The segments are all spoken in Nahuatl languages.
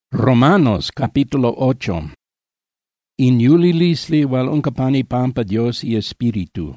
Romanos capítulo 8. Inyulilisli wal unkapani pampa Dios y Espíritu.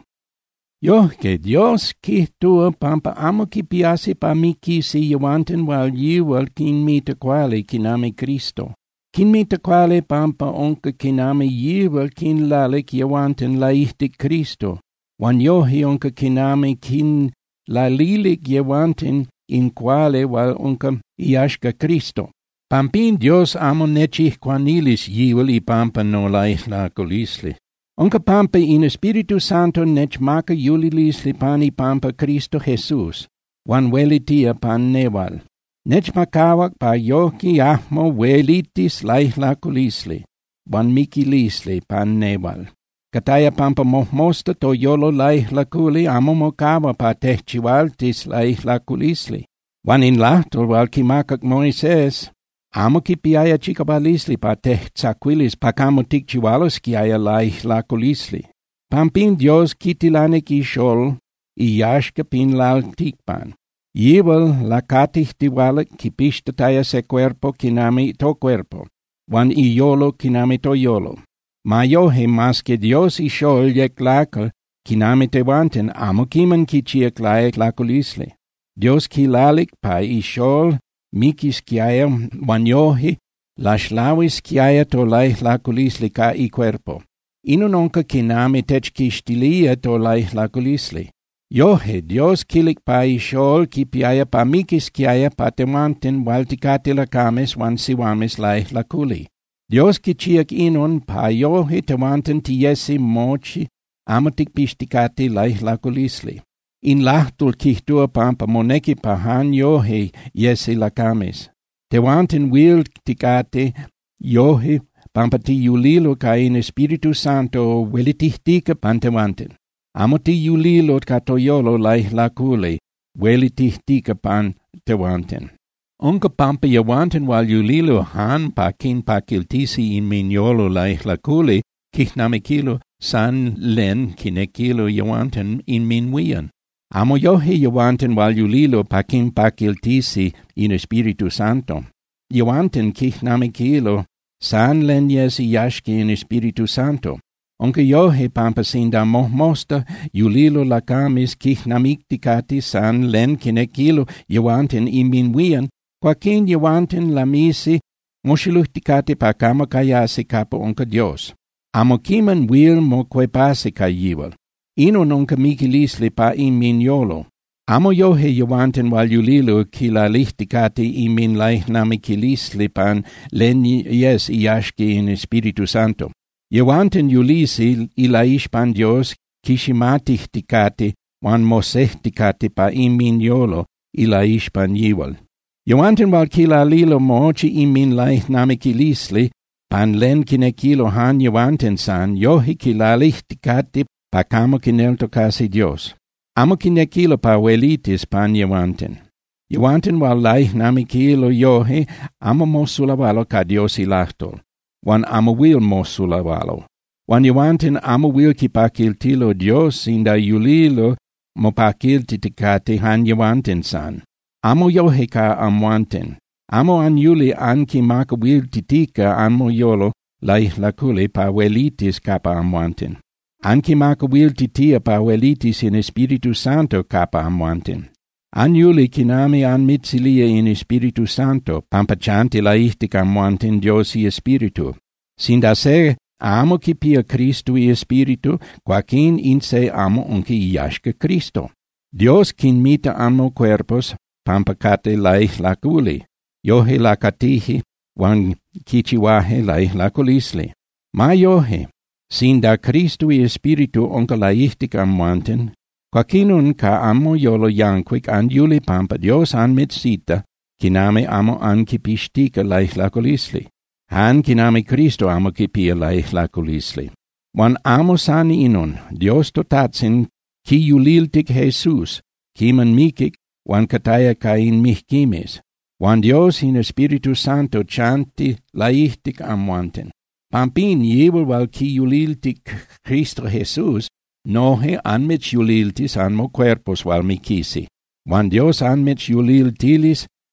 Yo que Dios ki tua pampa amo ki piasi pa mi ki si yawanten wal wal kin mi te quale kinami Cristo. Kin mi te quale pampa onka kinami wal kin lalik yawanten laihtik Cristo. Wan yohi onka kinami kin lalilik yawanten in quale wal onka iashka Cristo. Pampin Dios amo nechih quanilis yiwal I pampa no laichlacolisli. Onca pampa in Espiritu Santo nech maca yulilisli pani pampa Cristo Jesus, wan welitia pan newal. Nech macawak pa yoki ahmo welitis laichlacolisli, wan mikilisli pan newal. Kataya pampa mohmosta to yolo laichlaculi amo mocawa pa tehchiwaltis laichlacolisli. Wan in lahtol wal kimakak Moises, amo ki piaya chikabalisli pa tehtsaquilis pa kamo tikchiwalos kiaya laichlacolisli. Pampin Dios kitilane ki shol, iyashka pin lal tikpan. Yiwal lakatih tiwalak ki pistataya se cuerpo kinami to cuerpo, wan iyolo kinami to yolo. Mayohe mas que Dios y shol yeklakal kinami tewanten amo kiman ki chiak laichlacolisli. Dios kilalik pa ishol mikis kiaya wanyohi lashlawis kiaya to laichlacolisli ka I cuerpo. Inunonka kinami techkishtilia to laichlacolisli. Yohe Dios kilik pa ishol kipiaya pa mikis kiaya pa tewanten waltikati lakames wan siwames laichlaculi. Dios kichiak inun pa yohe tewanten tiyesi mochi amatik pistikati laichlacolisli. In lahtul kihtua pampa moneki pahan yohe yesi lakames. Tewanten wil tikate yohe pampa ti yulilo ka in Espiritu Santo welitihtika pantewanten. Amo ti yulilo katoyolo laichlacule welitihtika pan tewanten. Onka pampa yawanten wal yulilo han pakin pakiltisi in minyolo laichlacule kihnamikilo san len kinekilo yawanten in minwian. Amo yohe yawanten wal yulilo pakin pakiltisi in Espiritu Santo. Yawanten kihnamikilo san len yesi yashki in Espiritu Santo. Onka yohe pampa sinda mohmosta yulilo lakamis kihnamiktikati san len kinekilo yawanten in minwian, kwakin yawanten lamisi moshiluhtikati pa kama kayasi kapa onka Dios. Amo kiman wil mo kwepasi kayiwal. Ino nunca mikilisli pa in minyolo. Amo yohe yawanten wal yulilo kilalihtikati in min laichnamikilisli pan len yes iyashki in Espiritu Santo. Yawanten yulisi ilaish pan Dios kishimatihtikati wan mosehtikati pa in minyolo ilaish pan yiwal. Yawanten wal kilalilo mochi in min laichnamikilisli pan len kinekilo han yawanten san yohe kilalihtikati pa kamo kinelto kasi Dios. Amo kinekilo pa welitis pan yawanten. Yawanten wal laichnamikilo yohe amo mosulawalo ka Dios ilahtol. Wan amo wil mosulawalo. Wan yawanten amo wil kipakiltilo Dios inda yulilo mopakiltitikate han yawanten san. Amo yohe ka amwanten. Amo an yuli an kimaka wil titika amo yolo laichlacule pa welitis kapa amwanten. Anki maka wil titia pa welitis in Espiritu Santo kapa amwanten. An yuli kinami an mitzilia in Espiritu Santo, pampachanti laihtik amwanten Dios y Espiritu. Sinda se amo kipia Cristo y Espiritu, quakin in se amo unki iyashka Cristo. Dios kin mita amo cuerpos, pampacate laichlaculi. Yohe lakatihi, wan kichiwahe laichlaculisli. Ma yohe, sinda Cristo y Espiritu onka laihtik amwanten, quakinun ka amo yolo yankwik an yuli pampa Dios an mitsita, kiname amo an kipishtika laichlaculisli. Han kiname Cristo amo kipia laichlaculisli. Wan amo san inun, Dios totatsin, ki yuliltik Jesus, kiman mikik, wan kataya kain mihkimes. Wan Dios in Espiritu Santo chanti laihtik amwanten. Pampin yiwal wal ki yuliltik Cristo Jesus, nohe anmich yuliltis anmo cuerpos wal mikisi. Wan Dios anmich yuliltilis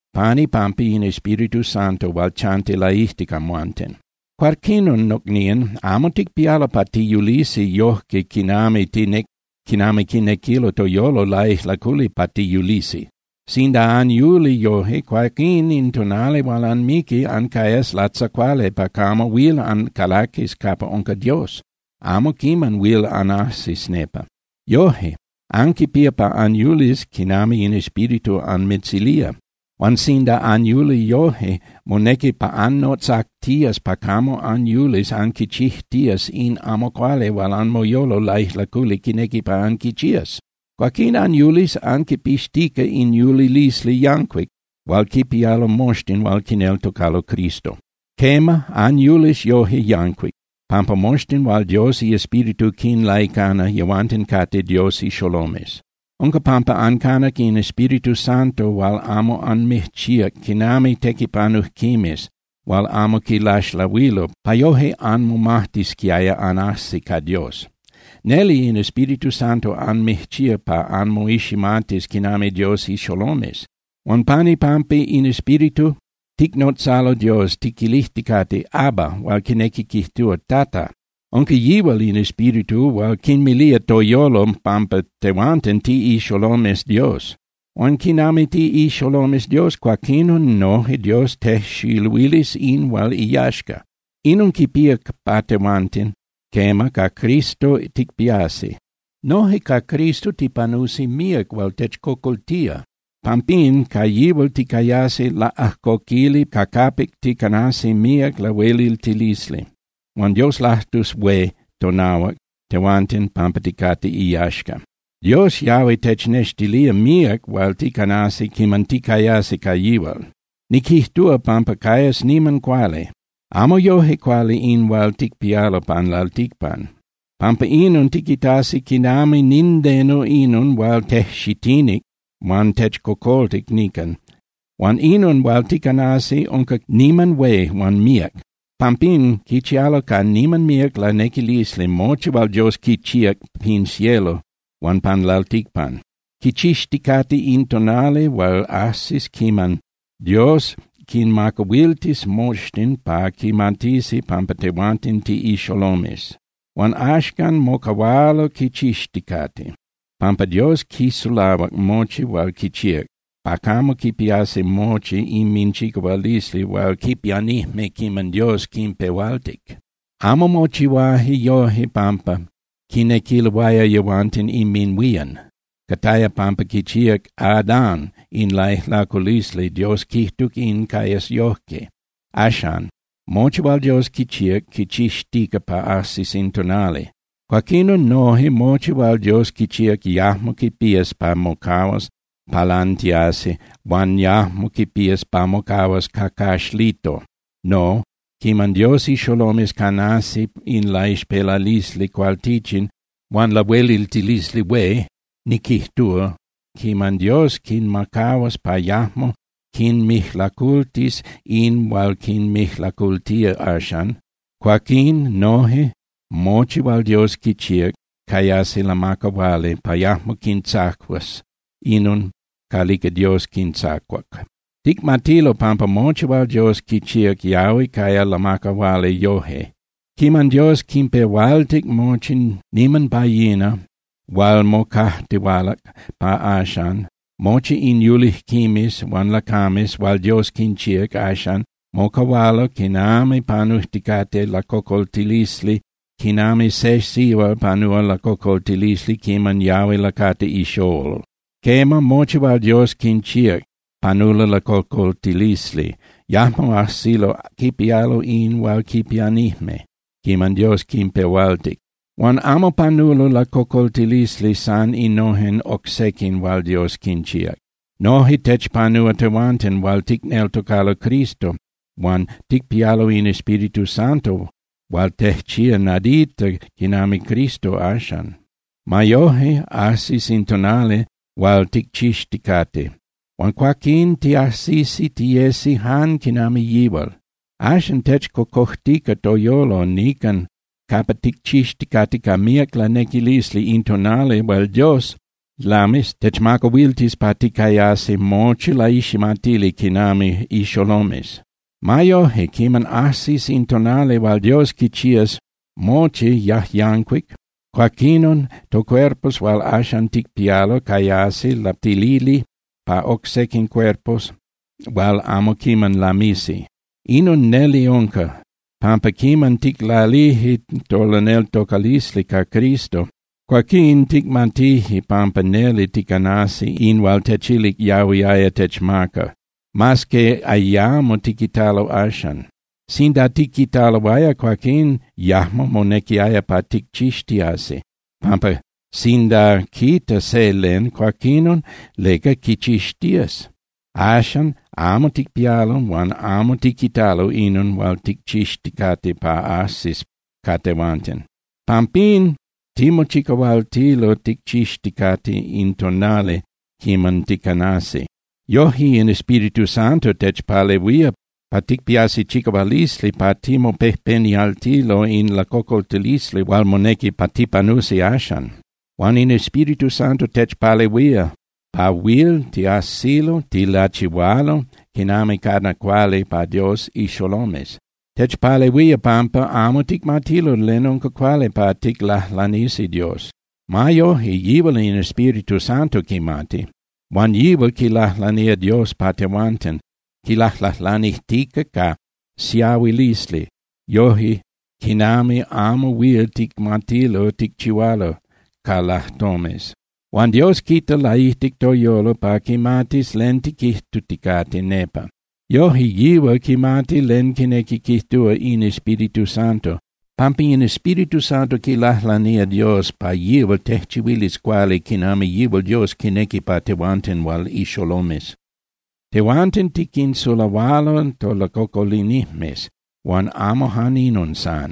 pani pampi in Espiritu Santo val chante laistica muanten. Quarcinun nocnien amotic piala pati Ulisi johke kiname kinekilo toyolo laich laculi pati Ulisi. Sinda an Juli johe quarcin intonale val an miki an caes latsa quale pacamo will an calakis capa onca Dios. Amo kiman will an asis nepa. Johe, anki pia pa an Julis kinami in Espiritu an Mitsilia. Wan sinda an Juli johe, moneki pa an notzak tias pacamo an Julis anki chih tias in amo quale val an moyolo laich laculi kineki pa anki chias. Quaquin an Julis anki pistica in Juli lisli janquic, val kipialo mostin val kinel tocalo Cristo. Kema an Julis johe janquic, pampa mostin val Dios y Espiritu kin laicana javanten cate Dios y sholomes. Onca pampa ancana in Espiritu Santo val amo an mihchia kinami tekipanuh kimis, val amo ki lash la wilo, payohe an mumahtis kiaya anasi ca Dios. Nelli in Espiritu Santo an mihchia pa an moishimantis kiname Dios y sholomes. Wan pani pampi in Espiritu, tic not salo Dios tikilichticate Abba, wal kineki kihtua tata. Onke yival in Espiritu, wal kin milia toyolom pampa tewanten ti y sholomes Dios. Wan kiname ti y sholomes Dios, quaquinun nohe Dios te shilwilis in wal iyashka. Inun kipiak pa tewanten, kema ca Cristo tic piasi. Nohe ca Cristo ti panusi miak wal tech kokoltia. Pampin ca yival ti cayasi la ahkokili ca capik ti canasi miak la welil tilisli. Wan Dios lahtus we tonawak tewantin pampaticati iyashka. Dios Yahweh tech neshtilia miak wal ti canasi kiman ti cayasi ca yival. Nikihtua pampa cayas niman quale. Amo johe quale in wal tic pialo pan lal ticpan. Pampa inun tikitasi kinami nindeno inun wal teh shitinik, wan tech kokoltik nikan. Wan inun wal tikanasi onka niman we wan miak. Pampin kicialo ka niman miak la nekilisli mochi wal Dios kiciak pin cielo, wan pan lal ticpan. Kicishtikati intonale wal asis kiman Dios kin makawiltis mostin pa kimantisi pampatewantin ti isholomes. Wan ashkan mokawalo kichishtikati. Pampa Dios kisulawak mochi wal kichiak. Pakamo kipiase mochi iminchika walisli wal kipianihme kiman Dios kimpewaltik. Amo mochi wahi yohi pampa kinekilwaya yawantin iminwian. Kataya pampa kichiak Adan in laich lakulisli Dios kihtuk in kayas yohke. Ashan, mochi wal Dios kichiak kichishtika pa asis intonale. Quaquino nohe mochi wal Dios kichiak yahmo kipias pa mokawas palantiase, wan yahmo kipias pa mokawas kakashlito. No, kiman Dios y sholomes kanasi in laich pelalisli qual tichin, wan la welil tilisli we, nikihtua, kiman Dios kin makawas pa yahmo, kin mihlakultis in wal kin mihlakultia ashan, quaquin nohe, mochi wal Dios kichiak, kayasi la makawale pa yahmo kin tzakwas, inun kalika Dios kin tzakwak. Tik matilo pampa mochi wal Dios kichiak yawi kaya la makawale yohe. Kiman Dios kimpe waltik mochin niman pa yina, wal mokahtiwalak pa ashan, mochi in yulih kimis wan lakamis wal Dios kinchiak ashan, mokawalo kinami panuhtikate la kokoltilisli, kinami sesiwal panua la kokoltilisli kiman Yahweh lakate ishol. Kema mochi wal Dios kinchiak, panula la kokoltilisli, yahmo asilo kipialo in wal kipianihme, kiman Dios kimpewaltik. Wan amo panulo la kokoltilisli san inohen oksekin wal Dios kinchiak. Nohi tech panua tewanten wal tiknel tokalo Cristo, wan tikpialo in Espiritu Santo, wal techia nadita kinami Cristo ashan. Mayohe asis intonale wal tikchishtikate. Wan quaquin ti asisi tiesi han kinami yival. Ashan tech kokohtika toyolo nikan kapatik chishtikati kamiak la nekilisli intonale wal Dios lamis, techmaco wiltis paticaiase moci laishimatili kinami isholomes. Maio hecimen asis intonale val Dios quicias moci jahjanquic, quacinon to cuerpos val ashantic pialo caiase laptilili pa oxecin cuerpos val amo cimen lamisi. Inun neli onca, pampa cimen tic lalihi tolanel tocalisli ca Cristo, quacin tic mantihi pampa neli tic anasi in val tecilic javiaia techmaca, masque aiamo ticitalo ashan. Sinda ticitalo aia quacin jahmo moneciaia pa tic cistiase, pampa sinda kita selen quacinon lega cicistias. Ashan amo tic pialo, wan amo ticitalo inun val tic cisticate pa asis catevanten. Pampin, timo cico val tilo tic cisticate intonale cimen ticanase. Johi in Spiritu Santo tec palevia pa tic piasi cico valisli pa timo pehpeni altilo in la cocoltelisli val moneki pa tipanusi ashan. Wan in Spiritu Santo tec palevia pa will ti asilo ti laciwalo kiname carna quale pa Dios isholomes. Tec palevia pampa amo tic matilo lenonca quale pa tic lanisi Dios. Mayo hi yivel in Spiritu Santo kimati. Wan yivel ki lania Dios patewanten, ki lanih tica ka siawilisli. Yohi kiname amo will tic matilo tic chiwalo ka lahtomes. Wan Dios kita laihtic toyolo pa kimatis len tikihtu ticate nepa. Yohi yivel kimati len kineki kihtua in Espiritu Santo. Pampi in Espiritu Santo ki lania Dios pa yivel tehchiwilis quale kiname yivel Dios kineki pa tewanten wal isholomes. Tewanten tikin sulawalo to la cocolinihmes, wan amo haninon san.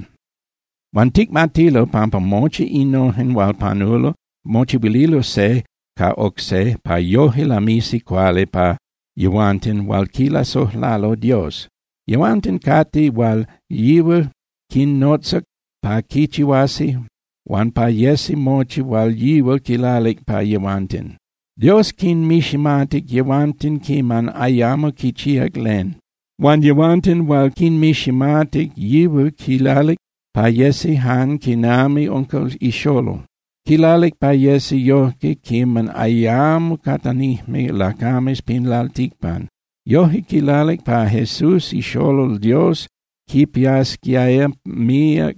Wan tic matilo pampa mochi inohen wal panulo, mochi wililo se ca oxe pa yohi la misi quale pa yewanten wal kila sohlalo Dios. Yewanten kati wal yivel kin notsak pa kichiwasi, wan pa yesi mochi wal yivel kilalik pa yewanten. Dios kin mishimatik yewanten kiman ayamo kichiak len. Wan yewanten wal kin mishimatik yivel kilalik pa yesi han kinami onkel isholo. Kilalik pa yesi yohi kiman ayamo katanihme lakames pinlaltikpan. Yohi kilalik pa Jesus isholo Dios kipias kiaya mia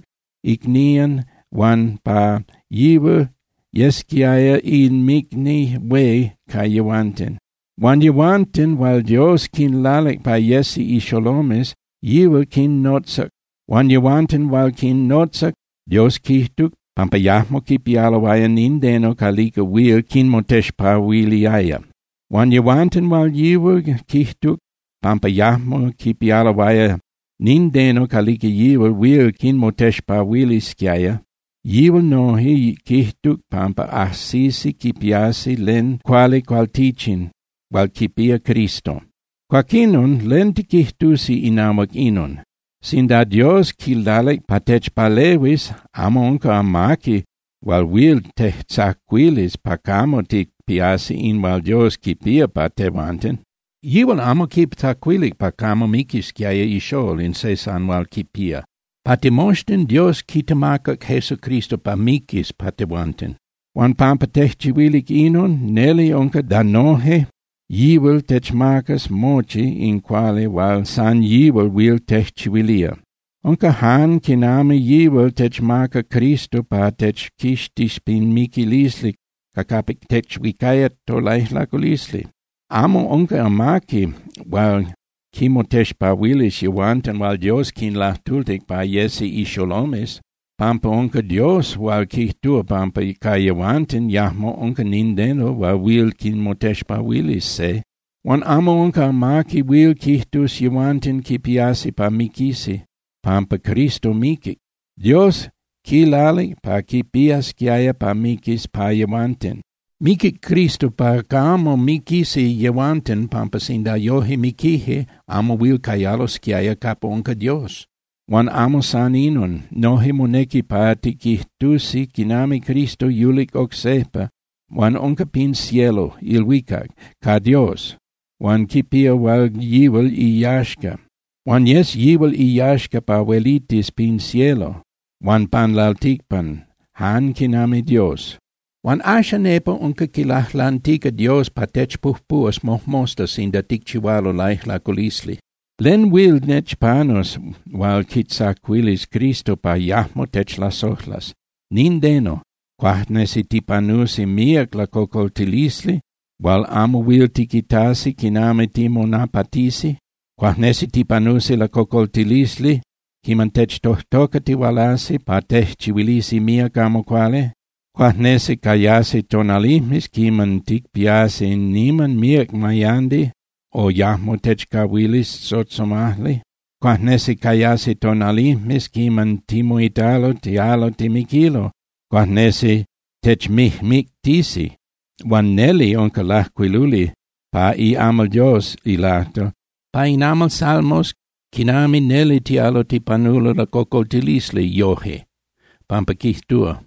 ignian wan pa yivel yeskiaya in mikni we ka yewanten. Wan yewanten wal Dios kin lalek pa yesi isholomes, yivel kin notsak. Wan yewanten wal kin notsak, Dios kihtuk, pampa yahmo kipialawaya nindeno kalika wil kin motesh pa wiliaya. Wan yewanten wal yivel kihtuk, pampa yahmo kipialawaya nindeno kalika yivel wil kin motesh pa wiliskiaya. Yivel nohi kihtuk pampa asisi kipiasi len quale qualticin, wal kipia Cristo. Quacinon len tikihtusi inamak inon. Sinda Dios kildalek patech palewis amonka amaki, wal wil tehzaquilis pacamo tik piasi in wal Dios kipia patewanten. Yivel amo kip taquilik pacamo mikis kiaya ishol in sesan wal kipia. Patemosten Dios kitamakak Jesu Cristo pa mikis patewanten. Wan pampa tehchiwilik inon, neli onka danohe, yivel techmakas mochi in quale wal san yivel wil techchiwilia. Onka han kiname yivel techmaka Cristo pa techkishtis pin mikilislik, kakapik techwikayat to laihlakulisli. Amo onka amaki, wal kimotesh pa wilis yewanten wal Dios kin lahtultik pa yesi isholomes, pampa onka Dios wal kihtua pampa ka yewanten yahmo onka nindeno wal wil kin motesh pa wilis se. Wan amo onka amaki wil kihtus yewanten kipiasi pa mikisi, pampa Cristo mikik. Dios kilali pa kipias kiaya pa mikis pa yewanten. Mikik Cristo pa kamo mikisi yewanten pampa sinda yohi mikihe amo wil kayalos kiaya kapo onka Dios. Wan amo saninon nohi moneki pa tikihtusi kinami Cristo yulik oksepa wan onca pin cielo, ilwikak, ka Dios, wan kipia wal yiwal iyashka, wan yes yiwal iyashka pa welitis pin cielo, wan pan laltikpan, han kinami Dios. Wan asha nepo onca kilahlantika Dios pa techpuhpuas mohmostas inda tikchiwalo laichlakulisli. Len will nechpanos wal kitsaquilis Cristo pa yahmo techlasohlas. Nindeno, quahnesi tipanusi miak la cocoltilisli, wal amo will tikitasi kiname timonapatisi, quahnesi tipanusi la cocoltilisli, kiman techtohtokati walasi pa techchiwilisi miak amo quale, quahnesi kayasi tonalimis kiman tikpiasi niman miak mayandi, o yahmo techkawilis sotsomahli, quahnesi kayasi tonalimis kiman timoitalo tialo timikilo, quahnesi techmihmiktisi, wan neli onca lahquiluli, pa I amal Dios ilato, pa inamal salmos, kinami neli tialo tipanulo la cocoltilisli yohe, pampa kihtua,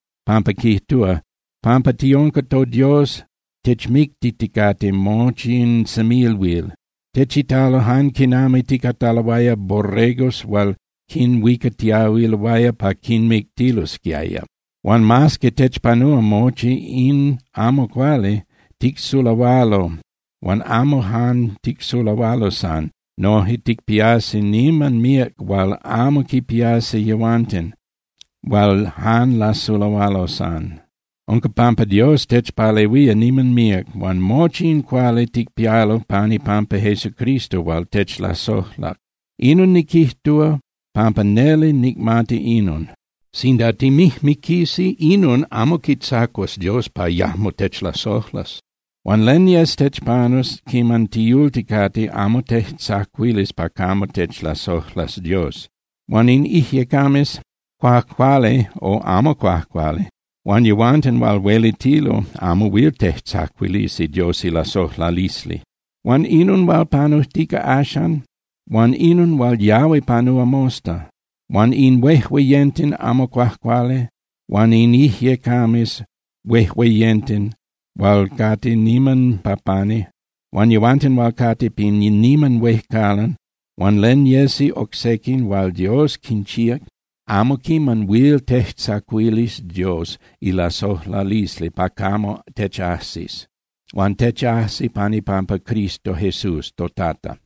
pampa tionca to Dios, techmiktitikate mochin samilwil, techitalo han kinami tikatalawaya borregos wal kin wikatiawilawaya pa kin miktilos kiaya. Wan mas que techpanua mochi in amo quale tiksulawalo, wan amo han tiksulawalo san, nohi tikpiasi niman miak wal amo kipiasi yawanten, wal han la sulawalo san. Onca pampa Dios techpalewia niman miak, wan mochi in quale tikpialo pani pampa Jesucristo wal techlasohlak. Inun nikihtua, pampa nele nikmati inun. Sinda timihmikisi inun amo kitsakos Dios pa yahmo techlasohlas. Wan lenias techpanus kiman tiultikati amo techsaquilis pa kamo techlasohlas Dios. Wan in ihiekamis quaquale o amo quaquale. Wan yawanten wal welitilo amo will techsaquilisi Dios ilasohlalisli. Wan inun wal panu tika ashan, wan inun wal Yahweh panu amosta. Wan in wehweyenten amo quaquale, wan in ihiekamis wehweyenten, wal kati niman papani, wan yawanten wal kati pin niman wehkalan, wan len yesi oxekin wal Dios kinchiak, amo kiman will techsaquilis Dios ilasohlalisli pa kamo techasis, wan techasi pani pampa Cristo Jesus totata.